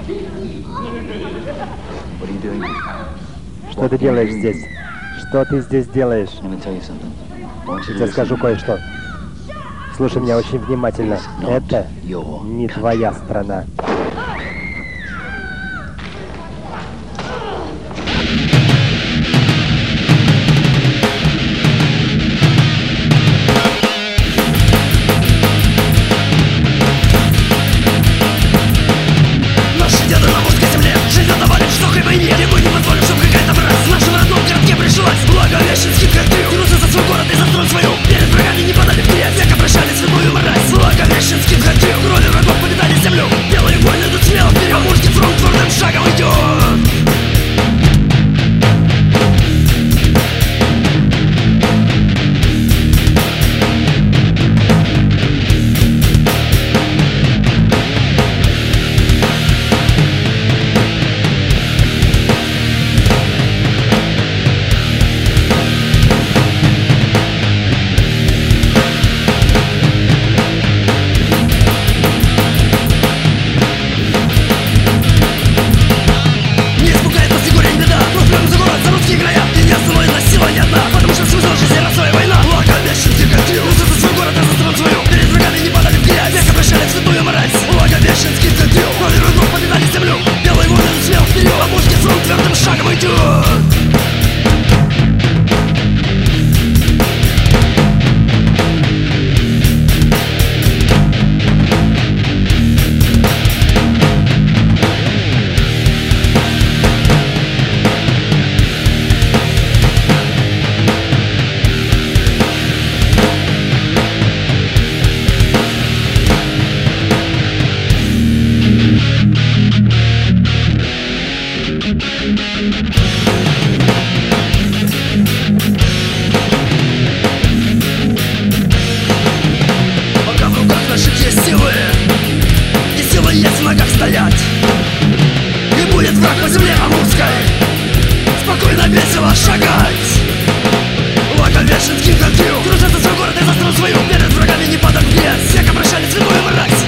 Что ты делаешь здесь? Что ты здесь делаешь? Я тебе скажу кое-что. Слушай меня очень внимательно. Это не твоя страна. Наши деды на русской земле живет на вале в жестокой войне. И мы не позволим, чтобы какая-то мразь в нашем родном городке прижилась. Благовещенский картил тянулся за свой город и за страну свою. Перед врагами не падали в грязь, век обращали святую мразь. Благовещенский картил крови врагов покидали землю. Белые воины идут смело вперед, мужский фронт твердым шагом идет. Пока в руках наших есть силы, и сила есть в ногах стоять. И будет враг по земле амурской спокойно, весело шагать. Благовещенский картил кружит за свой город и за страну свою. Перед врагами не падают в грязь, век обращали святую мразь.